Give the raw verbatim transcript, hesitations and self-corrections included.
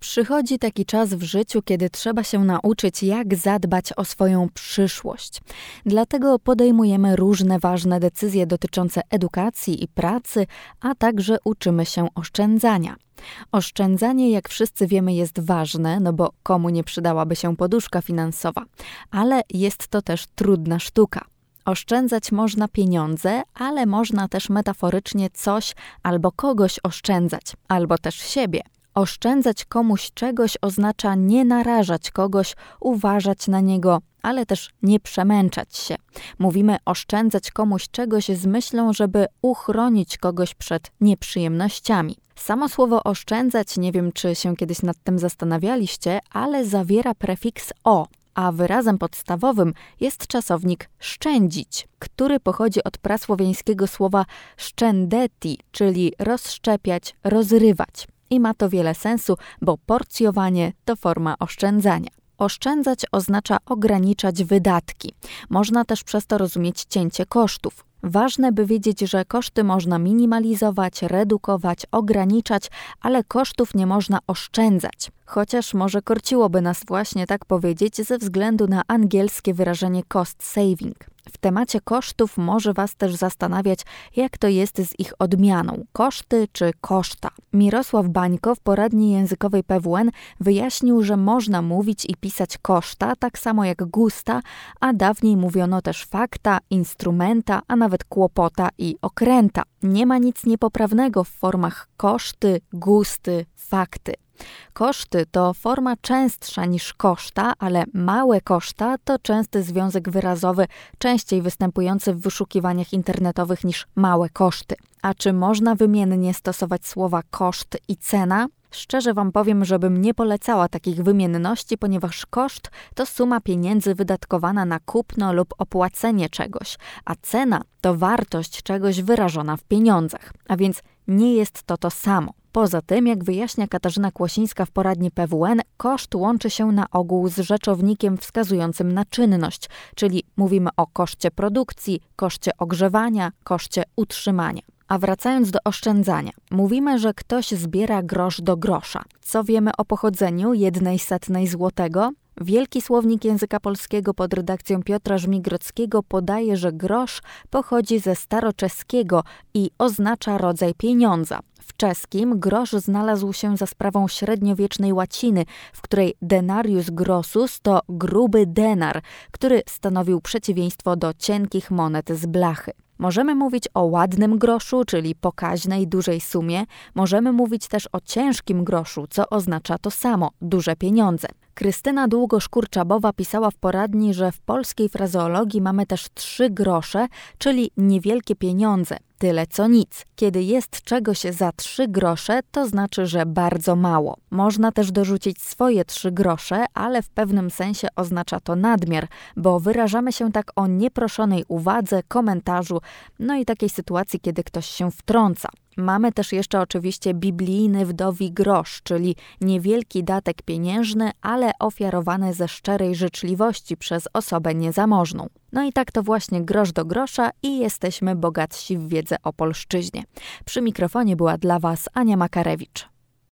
Przychodzi taki czas w życiu, kiedy trzeba się nauczyć, jak zadbać o swoją przyszłość. Dlatego podejmujemy różne ważne decyzje dotyczące edukacji i pracy, a także uczymy się oszczędzania. Oszczędzanie, jak wszyscy wiemy, jest ważne, no bo komu nie przydałaby się poduszka finansowa, ale jest to też trudna sztuka. Oszczędzać można pieniądze, ale można też metaforycznie coś albo kogoś oszczędzać, albo też siebie. Oszczędzać komuś czegoś oznacza nie narażać kogoś, uważać na niego, ale też nie przemęczać się. Mówimy oszczędzać komuś czegoś z myślą, żeby uchronić kogoś przed nieprzyjemnościami. Samo słowo oszczędzać, nie wiem czy się kiedyś nad tym zastanawialiście, ale zawiera prefiks o, a wyrazem podstawowym jest czasownik szczędzić, który pochodzi od prasłowiańskiego słowa szczędeti, czyli rozszczepiać, rozrywać. I ma to wiele sensu, bo porcjowanie to forma oszczędzania. Oszczędzać oznacza ograniczać wydatki. Można też przez to rozumieć cięcie kosztów. Ważne, by wiedzieć, że koszty można minimalizować, redukować, ograniczać, ale kosztów nie można oszczędzać. Chociaż może korciłoby nas właśnie tak powiedzieć ze względu na angielskie wyrażenie cost saving. W temacie kosztów może Was też zastanawiać, jak to jest z ich odmianą. Koszty czy koszta? Mirosław Bańko w poradni językowej P W N wyjaśnił, że można mówić i pisać koszta, tak samo jak gusta, a dawniej mówiono też fakta, instrumenta, a nawet kłopota i okręta. Nie ma nic niepoprawnego w formach koszty, gusty, fakty. Koszty to forma częstsza niż koszta, ale małe koszta to częsty związek wyrazowy, częściej występujący w wyszukiwaniach internetowych niż małe koszty. A czy można wymiennie stosować słowa koszt i cena? Szczerze Wam powiem, żebym nie polecała takich wymienności, ponieważ koszt to suma pieniędzy wydatkowana na kupno lub opłacenie czegoś, a cena to wartość czegoś wyrażona w pieniądzach, a więc nie jest to to samo. Poza tym, jak wyjaśnia Katarzyna Kłosińska w poradni P W N, koszt łączy się na ogół z rzeczownikiem wskazującym na czynność, czyli mówimy o koszcie produkcji, koszcie ogrzewania, koszcie utrzymania. A wracając do oszczędzania, mówimy, że ktoś zbiera grosz do grosza. Co wiemy o pochodzeniu jednej setnej złotego? Wielki Słownik Języka Polskiego pod redakcją Piotra Żmigrodzkiego podaje, że grosz pochodzi ze staroczeskiego i oznacza rodzaj pieniądza. W czeskim grosz znalazł się za sprawą średniowiecznej łaciny, w której denarius grossus to gruby denar, który stanowił przeciwieństwo do cienkich monet z blachy. Możemy mówić o ładnym groszu, czyli pokaźnej, dużej sumie. Możemy mówić też o ciężkim groszu, co oznacza to samo, duże pieniądze. Krystyna Długosz-Kurczabowa pisała w poradni, że w polskiej frazeologii mamy też trzy grosze, czyli niewielkie pieniądze. Tyle co nic. Kiedy jest czegoś za trzy grosze, to znaczy, że bardzo mało. Można też dorzucić swoje trzy grosze, ale w pewnym sensie oznacza to nadmiar, bo wyrażamy się tak o nieproszonej uwadze, komentarzu, no i takiej sytuacji, kiedy ktoś się wtrąca. Mamy też jeszcze oczywiście biblijny wdowi grosz, czyli niewielki datek pieniężny, ale ofiarowany ze szczerej życzliwości przez osobę niezamożną. No i tak to właśnie grosz do grosza i jesteśmy bogatsi w wiedzę o polszczyźnie. Przy mikrofonie była dla Was Ania Makarewicz.